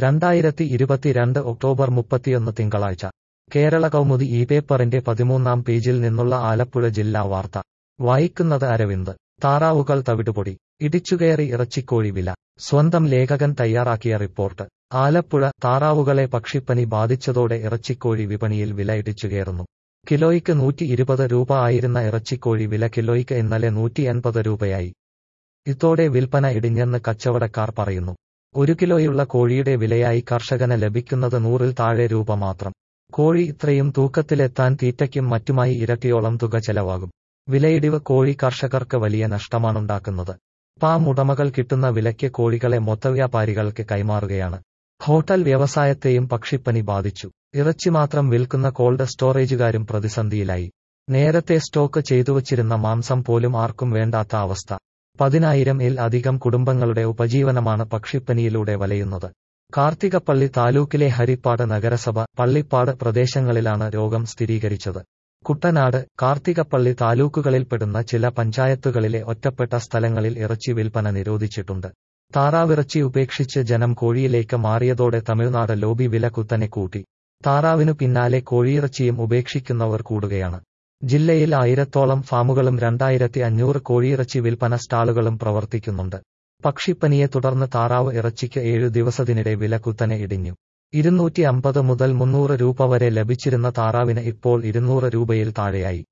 2022 October 31 തിങ്കളാഴ്ച കേരള കൗമുദി ഈ പേപ്പറിന്റെ 13-ാം പേജിൽ നിന്നുള്ള ആലപ്പുഴ ജില്ലാ വാർത്ത വായിക്കുന്നത് അരവിന്ദ്. താറാവുകൾ തവിടുപൊടി ഇടിച്ചുകയറി ഇറച്ചിക്കോഴി വില. സ്വന്തം ലേഖകൻ തയ്യാറാക്കിയ റിപ്പോർട്ട്. ആലപ്പുഴ. താറാവുകളെ പക്ഷിപ്പനി ബാധിച്ചതോടെ ഇറച്ചിക്കോഴി വിപണിയിൽ വില ഇടിച്ചുകയറുന്നു. കിലോയ്ക്ക് 120 രൂപ ആയിരുന്ന ഇറച്ചിക്കോഴി വില കിലോയ്ക്ക് ഇന്നലെ 180 രൂപയായി. ഇതോടെ വിൽപ്പന ഇടിഞ്ഞെന്ന് കച്ചവടക്കാർ പറയുന്നു. 1 കിലോയുള്ള കോഴിയുടെ വിലയായി കർഷകന് ലഭിക്കുന്നത് 100-ൽ താഴെ രൂപ മാത്രം. കോഴി ഇത്രയും തൂക്കത്തിലെത്താൻ തീറ്റയ്ക്കും മറ്റുമായി ഇരട്ടിയോളം തുക ചെലവാകും. വിലയിടിവ് കോഴി കർഷകർക്ക് വലിയ നഷ്ടമാണുണ്ടാക്കുന്നത്. ഫാം ഉടമകൾ കിട്ടുന്ന വിലയ്ക്ക് കോഴികളെ മൊത്തവ്യാപാരികൾക്ക് കൈമാറുകയാണ്. ഹോട്ടൽ വ്യവസായത്തെയും പക്ഷിപ്പനി ബാധിച്ചു. ഇറച്ചി മാത്രം വിൽക്കുന്ന കോൾഡ് സ്റ്റോറേജുകാരും പ്രതിസന്ധിയിലായി. നേരത്തെ സ്റ്റോക്ക് ചെയ്തുവച്ചിരുന്ന മാംസം പോലും ആർക്കും വേണ്ടാത്ത അവസ്ഥ. 10,000-ൽ അധികം കുടുംബങ്ങളുടെ ഉപജീവനമാണ് പക്ഷിപ്പനിയിലൂടെ വലയുന്നത്. കാർത്തികപ്പള്ളി താലൂക്കിലെ ഹരിപ്പാട് നഗരസഭ, പള്ളിപ്പാട് പ്രദേശങ്ങളിലാണ് രോഗം സ്ഥിരീകരിച്ചത്. കുട്ടനാട്, കാർത്തികപ്പള്ളി താലൂക്കുകളിൽപ്പെടുന്ന ചില പഞ്ചായത്തുകളിലെ ഒറ്റപ്പെട്ട സ്ഥലങ്ങളിൽ ഇറച്ചി വിൽപ്പന നിരോധിച്ചിട്ടുണ്ട്. താറാവിറച്ചി ഉപേക്ഷിച്ച് ജനം കോഴിയിലേക്ക് മാറിയതോടെ തമിഴ്നാട് ലോബി വില കുത്തനെ കൂട്ടി. താറാവിനു പിന്നാലെ കോഴിയിറച്ചിയും ഉപേക്ഷിക്കുന്നവർ കൂടുകയാണ്. ജില്ലയിൽ 1000-ഓളം ഫാമുകളും 2,500 കോഴിയിറച്ചി വിൽപ്പന സ്റ്റാളുകളും പ്രവർത്തിക്കുന്നുണ്ട്. പക്ഷിപ്പനിയെ തുടർന്ന് താറാവ് ഇറച്ചിക്ക് 7 ദിവസത്തിനിടെ വില കുത്തനെ ഇടിഞ്ഞു. 250 മുതൽ 300 രൂപ വരെ ലഭിച്ചിരുന്ന താറാവിന് ഇപ്പോൾ 200 രൂപയിൽ താഴെയായി.